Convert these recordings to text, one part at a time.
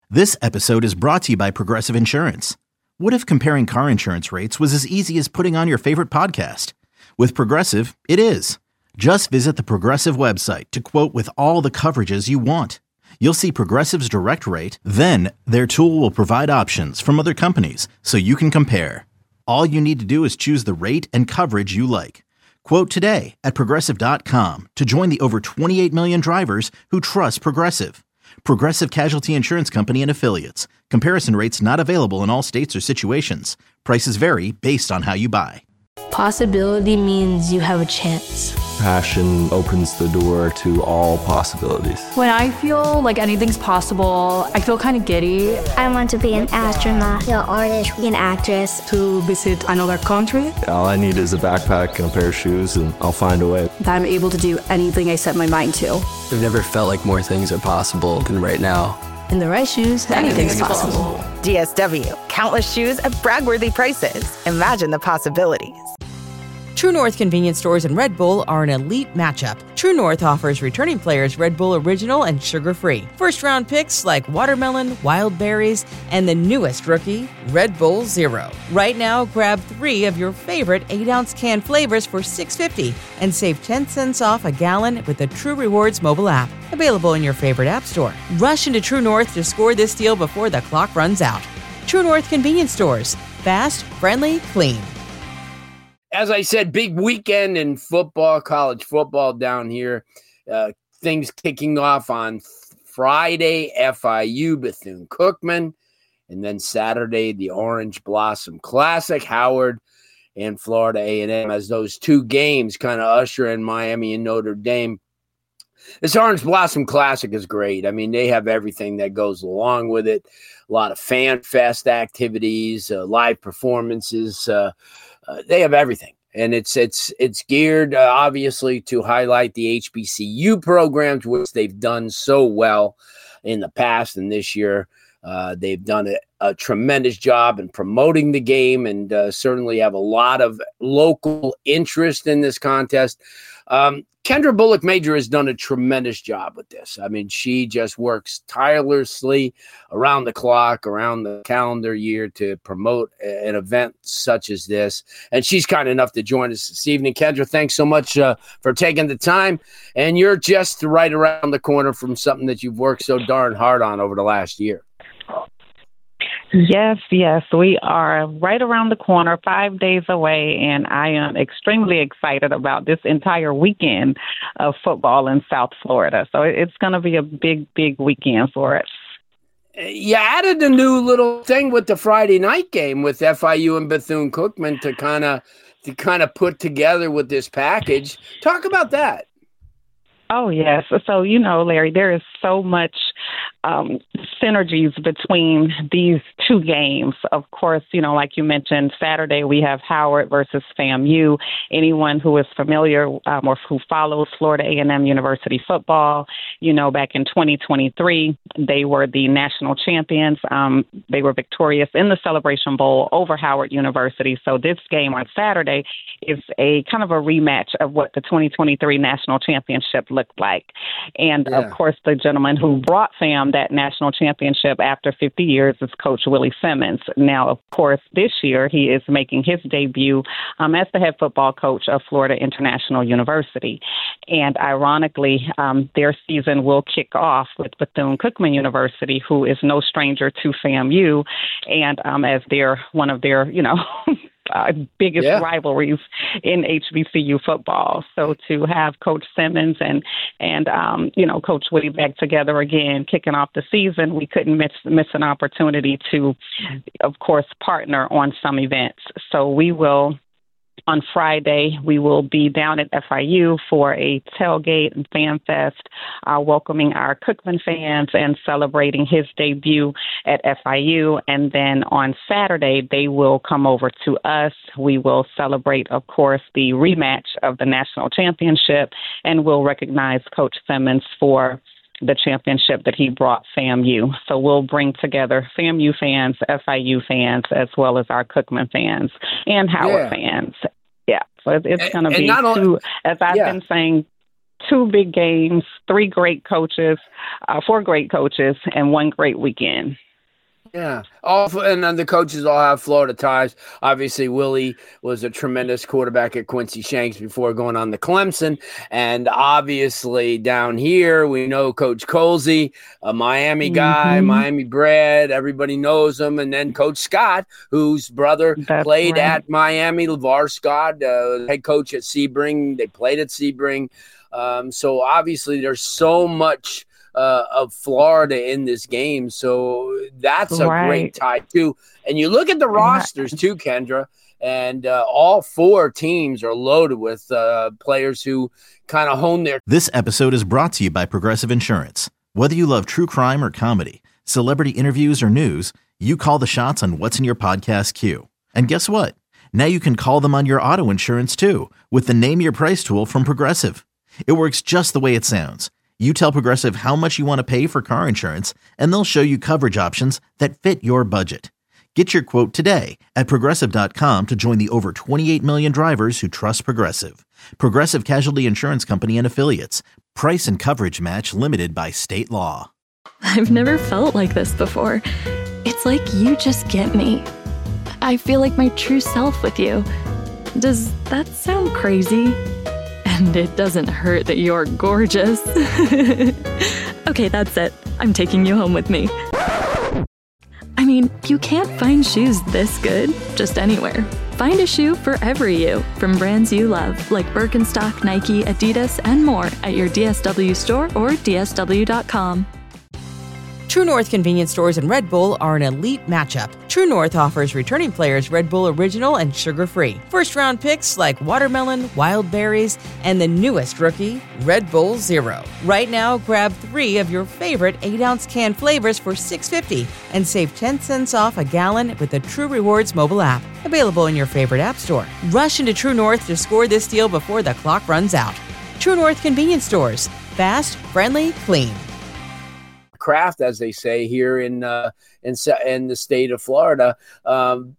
This episode is brought to you by Progressive Insurance. What if comparing car insurance rates was as easy as putting on your favorite podcast? With Progressive, it is. Just visit the Progressive website to quote with all the coverages you want. You'll see Progressive's direct rate, then their tool will provide options from other companies so you can compare. All you need to do is choose the rate and coverage you like. Quote today at Progressive.com to join the over 28 million drivers who trust Progressive. Progressive Casualty Insurance Company and Affiliates. Comparison rates not available in all states or situations. Prices vary based on how you buy. Possibility means you have a chance. Passion opens the door to all possibilities. When I feel like anything's possible, I feel kind of giddy. I want to be an astronaut, an artist, an actress. To visit another country. All I need is a backpack and a pair of shoes, and I'll find a way. That I'm able to do anything I set my mind to. I've never felt like more things are possible than right now. In the right shoes, anything's possible. DSW, countless shoes at brag-worthy prices. Imagine the possibilities. True North convenience stores and Red Bull are an elite matchup. True North offers returning players Red Bull Original and sugar-free. First-round picks like watermelon, wild berries, and the newest rookie, Red Bull Zero. Right now, grab 3 of your favorite 8-ounce can flavors for $6.50 and save 10 cents off a gallon with the True Rewards mobile app. Available in your favorite app store. Rush into True North to score this deal before the clock runs out. True North convenience stores. Fast, friendly, clean. As I said, big weekend in football, college football down here. Things kicking off on Friday, FIU, Bethune-Cookman. And then Saturday, the Orange Blossom Classic, Howard and Florida A&M, as those 2 games kind of usher in Miami and Notre Dame. This Orange Blossom Classic is great. I mean, they have everything that goes along with it. A lot of fan fest activities, live performances. They have everything, and it's geared obviously to highlight the HBCU programs, which they've done so well in the past. And this year, they've done a tremendous job in promoting the game, and certainly have a lot of local interest in this contest. Kendra Bullock Major has done a tremendous job with this. I mean, she just works tirelessly around the clock, around the calendar year to promote an event such as this. And she's kind enough to join us this evening. Kendra, thanks so much for taking the time. And you're just right around the corner from something that you've worked so darn hard on over the last year. Yes, we are right around the corner, 5 days away, and I am extremely excited about this entire weekend of football in South Florida. So it's going to be a big weekend for us. You added a new little thing with the Friday night game with FIU and Bethune-Cookman to kind of put together with this package. Talk about that. Oh, yes. So, Larry, there is so much synergies between these 2 games. Of course, like you mentioned, Saturday we have Howard versus FAMU. Anyone who is familiar or who follows Florida A&M University football, back in 2023, they were the national champions. They were victorious in the Celebration Bowl over Howard University. So this game on Saturday is a kind of a rematch of what the 2023 national championship looked like. And, Of course, the gentleman who brought FAM that national championship after 50 years is Coach Willie Simmons. Now, of course, this year he is making his debut as the head football coach of Florida International University. And ironically, their season will kick off with Bethune-Cookman University, who is no stranger to FAMU, and as one of their, biggest rivalries in HBCU football. So to have Coach Simmons and Coach Woody back together again, kicking off the season, we couldn't miss an opportunity to, of course, partner on some events. So we will. On Friday, we will be down at FIU for a tailgate and fan fest, welcoming our Cookman fans and celebrating his debut at FIU. And then on Saturday, they will come over to us. We will celebrate, of course, the rematch of the national championship, and we'll recognize Coach Simmons for the championship that he brought FAMU. So we'll bring together FAMU fans, FIU fans, as well as our Cookman fans and Howard fans. Yeah, so it's going to be two, as I've been saying 2 big games, 4 great coaches, and 1 great weekend. Yeah. And then the coaches all have Florida ties. Obviously, Willie was a tremendous quarterback at Quincy Shanks before going on to Clemson. And obviously down here, we know Coach Colsey, a Miami guy, Miami bred. Everybody knows him. And then Coach Scott, whose brother played at Miami, LeVar Scott, head coach at Sebring. They played at Sebring. So obviously there's so much of Florida in this game. So that's a great tie too. And you look at the rosters too, Kendra, and all 4 teams are loaded with players who kind of hone their. This episode is brought to you by Progressive Insurance. Whether you love true crime or comedy, celebrity interviews or news, you call the shots on what's in your podcast queue. And guess what? Now you can call them on your auto insurance too with the Name Your Price tool from Progressive. It works just the way it sounds. You tell Progressive how much you want to pay for car insurance, and they'll show you coverage options that fit your budget. Get your quote today at Progressive.com to join the over 28 million drivers who trust Progressive. Progressive Casualty Insurance Company and Affiliates. Price and coverage match limited by state law. I've never felt like this before. It's like you just get me. I feel like my true self with you. Does that sound crazy? And it doesn't hurt that you're gorgeous. Okay, that's it. I'm taking you home with me. I mean, you can't find shoes this good just anywhere. Find a shoe for every you, from brands you love, like Birkenstock, Nike, Adidas, and more at your DSW store or DSW.com. True North convenience stores and Red Bull are an elite matchup. True North offers returning players Red Bull Original and sugar-free. First-round picks like watermelon, wild berries, and the newest rookie, Red Bull Zero. Right now, grab 3 of your favorite 8-ounce can flavors for $6.50 and save 10 cents off a gallon with the True Rewards mobile app. Available in your favorite app store. Rush into True North to score this deal before the clock runs out. True North convenience stores. Fast, friendly, clean. Craft, as they say here in the state of Florida, and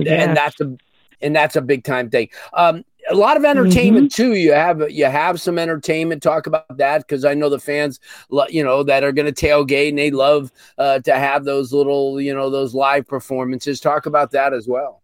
that's a big time thing. A lot of entertainment too. You have some entertainment. Talk about that, because I know the fans, that are going to tailgate, and they love to have those little, those live performances. Talk about that as well.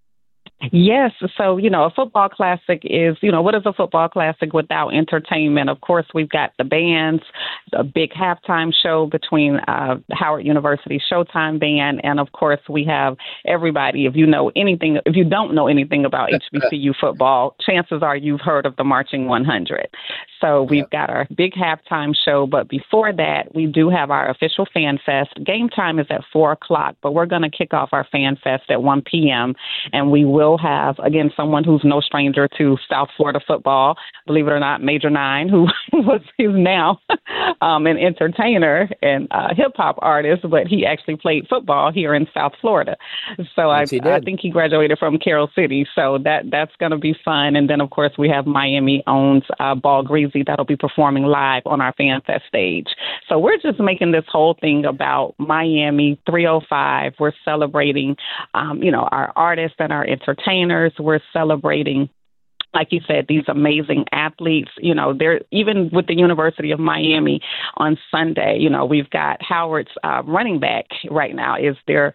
Yes. So, a football classic is, what is a football classic without entertainment? Of course, we've got the bands, a big halftime show between Howard University Showtime Band. And of course, we have everybody. If you don't know anything about HBCU football, chances are you've heard of the Marching 100. So we've got our big halftime show. But before that, we do have our official Fan Fest. Game time is at 4:00, but we're going to kick off our Fan Fest at 1 p.m. And we will have, again, someone who's no stranger to South Florida football, believe it or not, Major Nine, who is now an entertainer and a hip-hop artist, but he actually played football here in South Florida. So I think he graduated from Carroll City. So that's going to be fun. And then, of course, we have Miami-owned Ball Greasy that'll be performing live on our Fan Fest stage. So we're just making this whole thing about Miami 305. We're celebrating, our artists and our entertainers. We're celebrating, like you said, these amazing athletes. They're even with the University of Miami on Sunday. We've got Howard's running back right now is their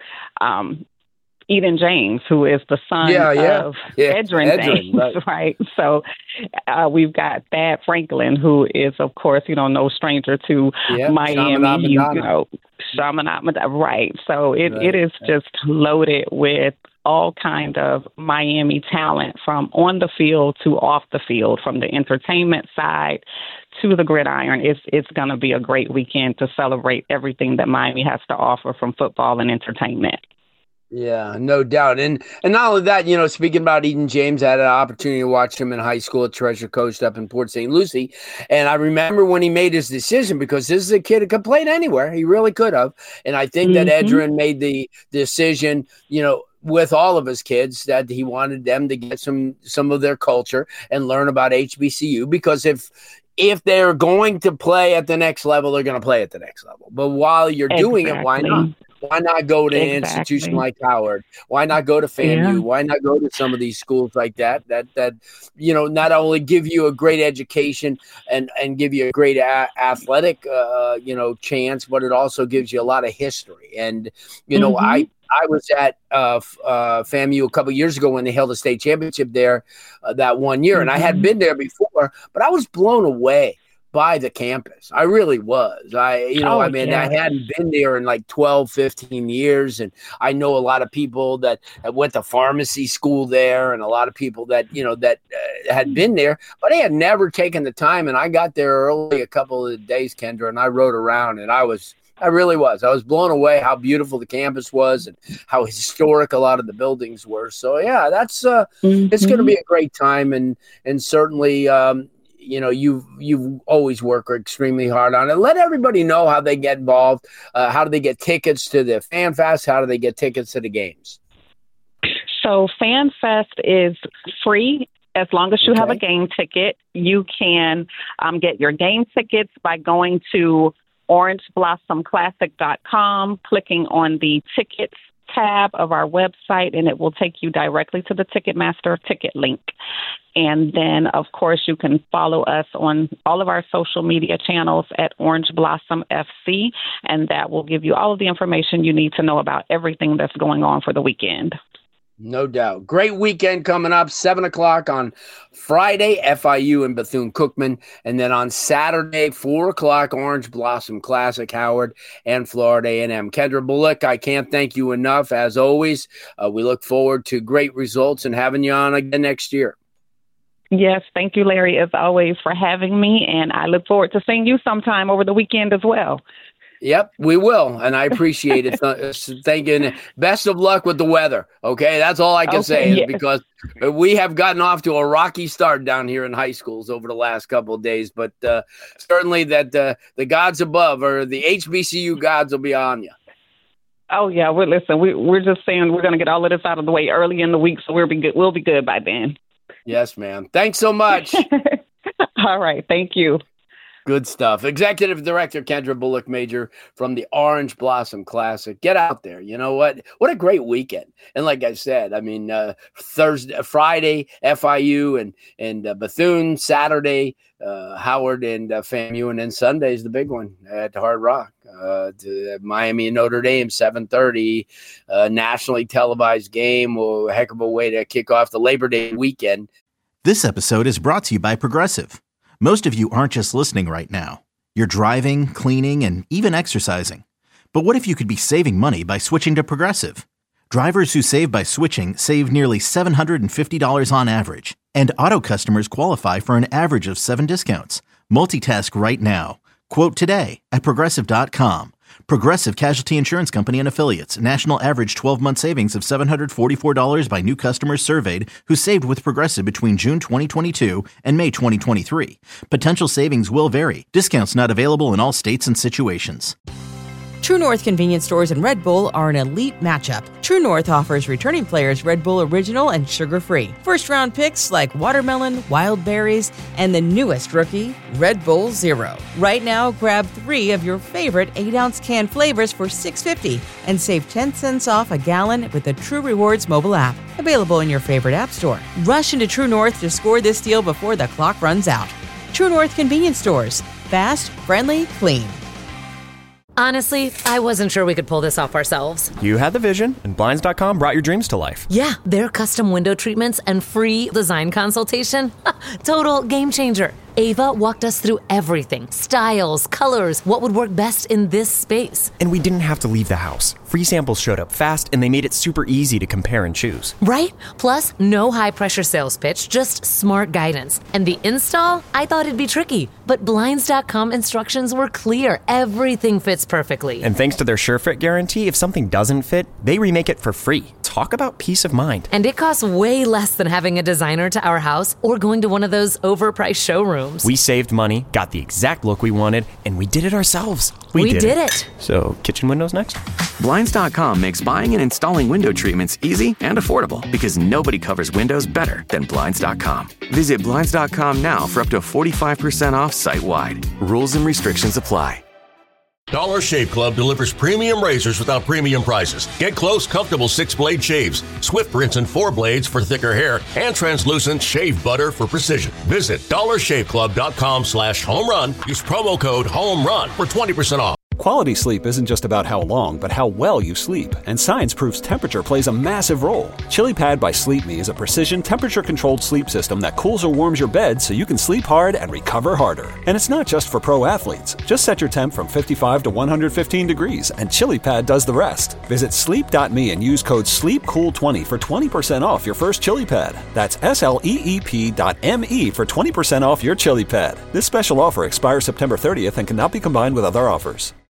Eden James, who is the son of Edgerrin James, right? So we've got Thad Franklin, who is, of course, no stranger to Miami. Chaminade, right? So it is just loaded with all kind of Miami talent, from on the field to off the field, from the entertainment side to the gridiron. It's going to be a great weekend to celebrate everything that Miami has to offer from football and entertainment. Yeah, no doubt. And not only that, speaking about Eden James, I had an opportunity to watch him in high school at Treasure Coast up in Port St. Lucie. And I remember when he made his decision, because this is a kid who could play anywhere. He really could have. And I think that Edgerrin made the decision, with all of his kids, that he wanted them to get some of their culture and learn about HBCU, because if they're going to play at the next level, they're going to play at the next level. But while you're doing it, why not? Why not go to an institution like Howard? Why not go to FAMU? Why not go to some of these schools like that not only give you a great education and give you a great athletic chance, but it also gives you a lot of history. And I was at FAMU a couple of years ago when they held a state championship there that one year, and I had been there before, but I was blown away by the campus. I really was. I hadn't been there in like 12, 15 years. And I know a lot of people that went to pharmacy school there and a lot of people that had been there, but they had never taken the time. And I got there early a couple of days, Kendra, and I rode around, and I really was. I was blown away how beautiful the campus was and how historic a lot of the buildings were. So yeah, that's it's going to be a great time. And certainly, you've always worked extremely hard on it. Let everybody know how they get involved. How do they get tickets to the Fan Fest? How do they get tickets to the games? So Fan Fest is free. As long as you have a game ticket, you can get your game tickets by going to orangeblossomclassic.com, clicking on the tickets tab of our website, and it will take you directly to the Ticketmaster ticket link. And then, of course, you can follow us on all of our social media channels at Orange Blossom FC, and that will give you all of the information you need to know about everything that's going on for the weekend. No doubt. Great weekend coming up, 7 o'clock on Friday, FIU and Bethune-Cookman. And then on Saturday, 4 o'clock, Orange Blossom Classic, Howard and Florida A&M. Kendra Bullock, I can't thank you enough. As always, we look forward to great results and having you on again next year. Yes, thank you, Larry, as always, for having me. And I look forward to seeing you sometime over the weekend as well. Yep, we will, and I appreciate it. Thank you. Best of luck with the weather, okay? That's all I can say, because we have gotten off to a rocky start down here in high schools over the last couple of days, but certainly that the gods above, or the HBCU gods, will be on you. Oh, yeah. We're just saying we're going to get all of this out of the way early in the week, so we'll be good by then. Yes, ma'am. Thanks so much. All right. Thank you. Good stuff. Executive Director Kendra Bullock Major from the Orange Blossom Classic. Get out there. You know what? What a great weekend. And like I said, I mean, Friday, FIU and Bethune, Saturday, Howard and FAMU, and then Sunday's the big one at Hard Rock. Miami and Notre Dame, 7:30, nationally televised game. Well, a heck of a way to kick off the Labor Day weekend. This episode is brought to you by Progressive. Most of you aren't just listening right now. You're driving, cleaning, and even exercising. But what if you could be saving money by switching to Progressive? Drivers who save by switching save nearly $750 on average. And auto customers qualify for an average of 7 discounts. Multitask right now. Quote today at Progressive.com. Progressive Casualty Insurance Company and Affiliates. National average 12-month savings of $744 by new customers surveyed who saved with Progressive between June 2022 and May 2023. Potential savings will vary. Discounts not available in all states and situations. True North convenience stores and Red Bull are an elite matchup. True North offers returning players Red Bull Original and sugar-free. First-round picks like watermelon, wild berries, and the newest rookie, Red Bull Zero. Right now, grab 3 of your favorite 8-ounce can flavors for $6.50 and save 10 cents off a gallon with the True Rewards mobile app. Available in your favorite app store. Rush into True North to score this deal before the clock runs out. True North convenience stores. Fast, friendly, clean. Honestly, I wasn't sure we could pull this off ourselves. You had the vision, and Blinds.com brought your dreams to life. Yeah, their custom window treatments and free design consultation. Total game changer. Ava walked us through everything. Styles, colors, what would work best in this space. And we didn't have to leave the house. Free samples showed up fast, and they made it super easy to compare and choose. Right? Plus, no high-pressure sales pitch, just smart guidance. And the install? I thought it'd be tricky. But Blinds.com instructions were clear. Everything fits perfectly. And thanks to their SureFit guarantee, if something doesn't fit, they remake it for free. Talk about peace of mind. And it costs way less than having a designer to our house or going to one of those overpriced showrooms. We saved money, got the exact look we wanted, and we did it ourselves. We did it. So, kitchen windows next? Blinds.com makes buying and installing window treatments easy and affordable because nobody covers windows better than Blinds.com. Visit Blinds.com now for up to 45% off site-wide. Rules and restrictions apply. Dollar Shave Club delivers premium razors without premium prices. Get close, comfortable 6-blade shaves, swift rinse and 4 blades for thicker hair, and translucent shave butter for precision. Visit dollarshaveclub.com/homerun. Use promo code HOMERUN for 20% off. Quality sleep isn't just about how long, but how well you sleep. And science proves temperature plays a massive role. ChiliPad by Sleep Me is a precision, temperature-controlled sleep system that cools or warms your bed so you can sleep hard and recover harder. And it's not just for pro athletes. Just set your temp from 55 to 115 degrees, and ChiliPad does the rest. Visit sleep.me and use code SLEEPCOOL20 for 20% off your first ChiliPad. That's SLEEP.me for 20% off your ChiliPad. This special offer expires September 30th and cannot be combined with other offers.